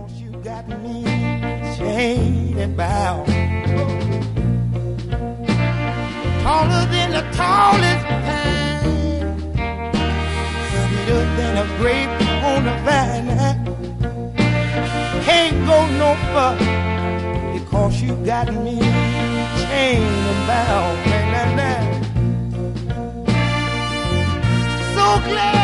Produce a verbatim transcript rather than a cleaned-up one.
You got me chained and bound, taller than the tallest pine, sweeter than a grape on the vine. Can't go no further because you got me chained and bound. So glad